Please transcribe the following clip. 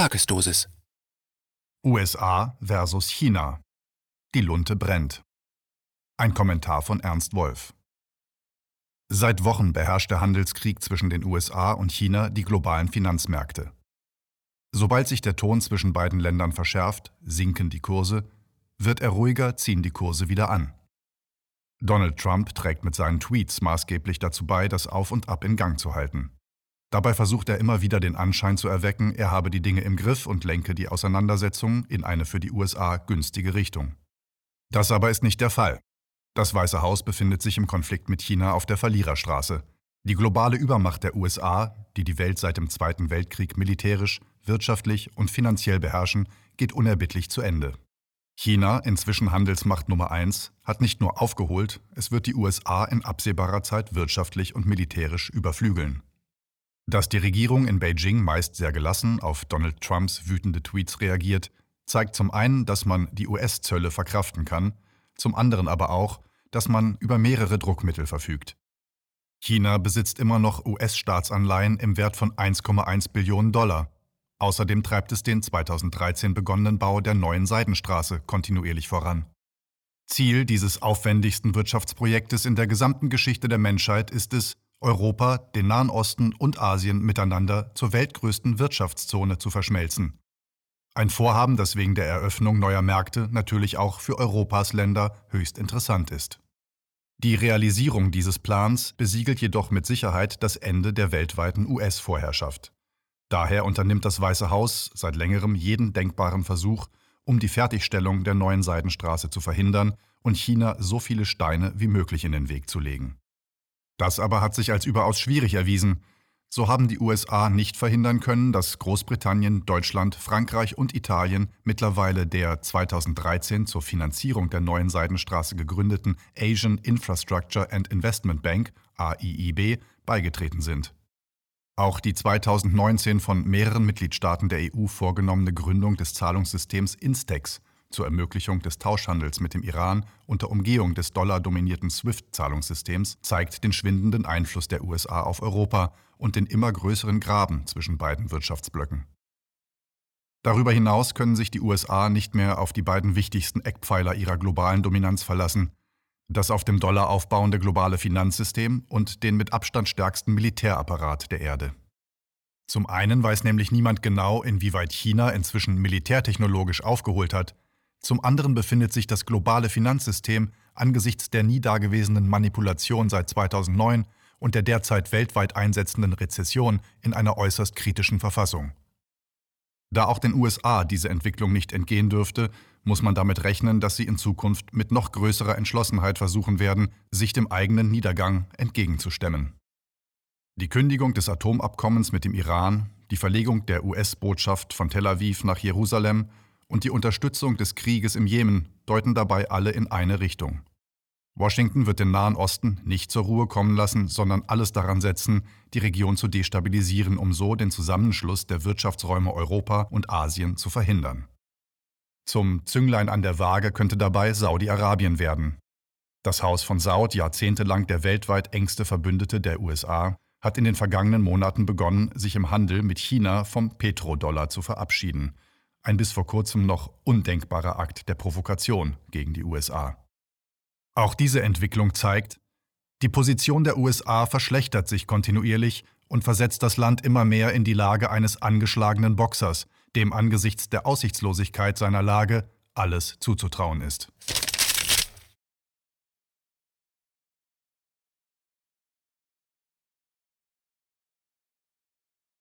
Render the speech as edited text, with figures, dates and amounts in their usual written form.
Tagesdosis. USA versus China. Die Lunte brennt. Ein Kommentar von Ernst Wolf. Seit Wochen beherrscht der Handelskrieg zwischen den USA und China die globalen Finanzmärkte. Sobald sich der Ton zwischen beiden Ländern verschärft, sinken die Kurse, wird er ruhiger, ziehen die Kurse wieder an. Donald Trump trägt mit seinen Tweets maßgeblich dazu bei, das Auf und Ab in Gang zu halten. Dabei versucht er immer wieder den Anschein zu erwecken, er habe die Dinge im Griff und lenke die Auseinandersetzung in eine für die USA günstige Richtung. Das aber ist nicht der Fall. Das Weiße Haus befindet sich im Konflikt mit China auf der Verliererstraße. Die globale Übermacht der USA, die die Welt seit dem Zweiten Weltkrieg militärisch, wirtschaftlich und finanziell beherrschen, geht unerbittlich zu Ende. China, inzwischen Handelsmacht Nummer 1, hat nicht nur aufgeholt, es wird die USA in absehbarer Zeit wirtschaftlich und militärisch überflügeln. Dass die Regierung in Beijing meist sehr gelassen auf Donald Trumps wütende Tweets reagiert, zeigt zum einen, dass man die US-Zölle verkraften kann, zum anderen aber auch, dass man über mehrere Druckmittel verfügt. China besitzt immer noch US-Staatsanleihen im Wert von 1,1 Billionen Dollar. Außerdem treibt es den 2013 begonnenen Bau der neuen Seidenstraße kontinuierlich voran. Ziel dieses aufwendigsten Wirtschaftsprojektes in der gesamten Geschichte der Menschheit ist es, Europa, den Nahen Osten und Asien miteinander zur weltgrößten Wirtschaftszone zu verschmelzen. Ein Vorhaben, das wegen der Eröffnung neuer Märkte natürlich auch für Europas Länder höchst interessant ist. Die Realisierung dieses Plans besiegelt jedoch mit Sicherheit das Ende der weltweiten US-Vorherrschaft. Daher unternimmt das Weiße Haus seit längerem jeden denkbaren Versuch, um die Fertigstellung der neuen Seidenstraße zu verhindern und China so viele Steine wie möglich in den Weg zu legen. Das aber hat sich als überaus schwierig erwiesen. So haben die USA nicht verhindern können, dass Großbritannien, Deutschland, Frankreich und Italien mittlerweile der 2013 zur Finanzierung der neuen Seidenstraße gegründeten Asian Infrastructure and Investment Bank, AIIB, beigetreten sind. Auch die 2019 von mehreren Mitgliedstaaten der EU vorgenommene Gründung des Zahlungssystems Instex zur Ermöglichung des Tauschhandels mit dem Iran unter Umgehung des dollardominierten SWIFT-Zahlungssystems zeigt den schwindenden Einfluss der USA auf Europa und den immer größeren Graben zwischen beiden Wirtschaftsblöcken. Darüber hinaus können sich die USA nicht mehr auf die beiden wichtigsten Eckpfeiler ihrer globalen Dominanz verlassen: das auf dem Dollar aufbauende globale Finanzsystem und den mit Abstand stärksten Militärapparat der Erde. Zum einen weiß nämlich niemand genau, inwieweit China inzwischen militärtechnologisch aufgeholt hat. Zum anderen befindet sich das globale Finanzsystem angesichts der nie dagewesenen Manipulation seit 2009 und der derzeit weltweit einsetzenden Rezession in einer äußerst kritischen Verfassung. Da auch den USA diese Entwicklung nicht entgehen dürfte, muss man damit rechnen, dass sie in Zukunft mit noch größerer Entschlossenheit versuchen werden, sich dem eigenen Niedergang entgegenzustemmen. Die Kündigung des Atomabkommens mit dem Iran, die Verlegung der US-Botschaft von Tel Aviv nach Jerusalem und die Unterstützung des Krieges im Jemen deuten dabei alle in eine Richtung. Washington wird den Nahen Osten nicht zur Ruhe kommen lassen, sondern alles daran setzen, die Region zu destabilisieren, um so den Zusammenschluss der Wirtschaftsräume Europa und Asien zu verhindern. Zum Zünglein an der Waage könnte dabei Saudi-Arabien werden. Das Haus von Saud, jahrzehntelang der weltweit engste Verbündete der USA, hat in den vergangenen Monaten begonnen, sich im Handel mit China vom Petrodollar zu verabschieden. Ein bis vor kurzem noch undenkbarer Akt der Provokation gegen die USA. Auch diese Entwicklung zeigt, die Position der USA verschlechtert sich kontinuierlich und versetzt das Land immer mehr in die Lage eines angeschlagenen Boxers, dem angesichts der Aussichtslosigkeit seiner Lage alles zuzutrauen ist.